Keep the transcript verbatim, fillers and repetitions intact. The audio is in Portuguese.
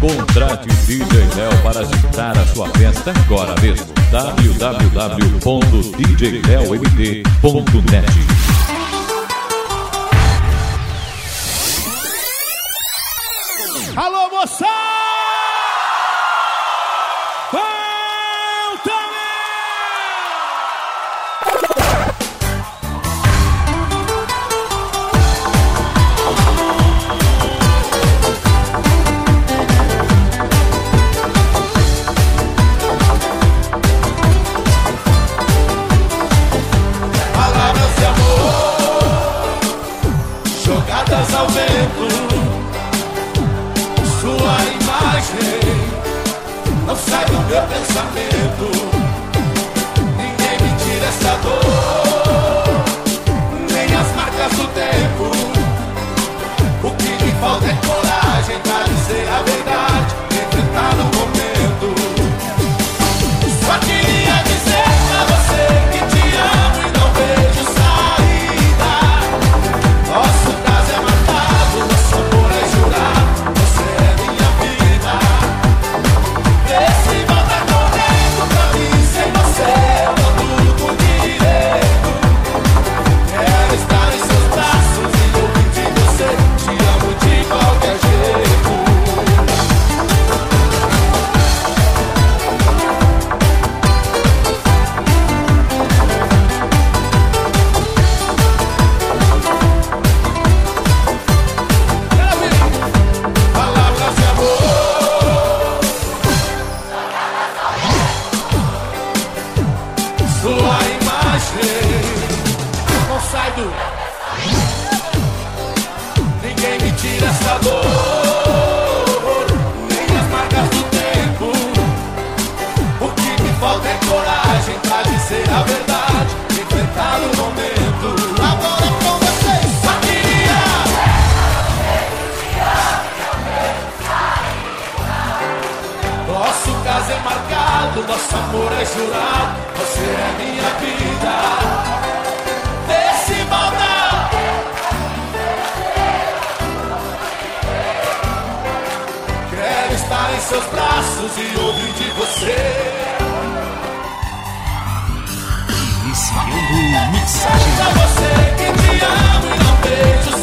Contrate D J Léo para agitar a sua festa agora mesmo. w w w ponto d j léo m d ponto net. Alô, moça! Palavras de amor jogadas ao vento, sua imagem não sai do meu pensamento. Ninguém me tira essa dor, nem as marcas do tempo. O que me falta é coragem pra dizer a verdade, enfrentar no momento. Só queria dizer pra você que te amo e não vejo saída. Nosso caso é marcado, nosso amor é jurado. Você é minha vida. Vê se volta correndo pra mim. Sem você eu tô tudo por direito. Quero estar em seus braços e ouvir de você. Te amo de qualquer jeito. Palavras de amor, sua imagem não sai do. Ninguém me tira essa dor, nem as marcas do tempo. O que me falta é coragem pra dizer a verdade, enfrentar o momento. Agora com vocês, só queria. Nosso caso é marcado, nosso amor é jurado. Você é minha vida. Vê se volta. Quero estar em seus braços e ouvir de você. Iniciando mixagem. Pra você que te amo e não vejo